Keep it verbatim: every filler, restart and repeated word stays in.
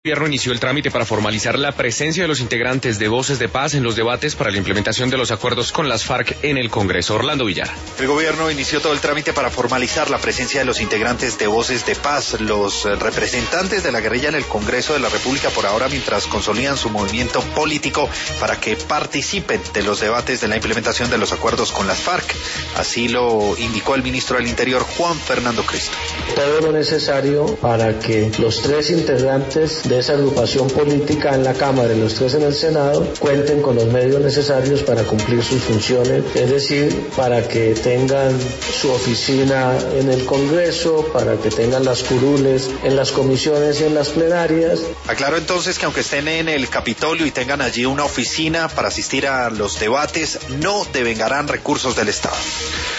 El gobierno inició el trámite para formalizar la presencia de los integrantes de Voces de Paz en los debates para la implementación de los acuerdos con las FARC en el Congreso. Orlando Villar. El gobierno inició todo el trámite para formalizar la presencia de los integrantes de Voces de Paz, los representantes de la guerrilla en el Congreso de la República por ahora, mientras consolidan su movimiento político para que participen de los debates de la implementación de los acuerdos con las FARC. Así lo indicó el ministro del Interior, Juan Fernando Cristo. Todo lo necesario para que los tres integrantes de esa agrupación política en la Cámara y los tres en el Senado cuenten con los medios necesarios para cumplir sus funciones, es decir, para que tengan su oficina en el Congreso, para que tengan las curules en las comisiones y en las plenarias. Aclaró entonces que aunque estén en el Capitolio y tengan allí una oficina para asistir a los debates, no devengarán recursos del Estado.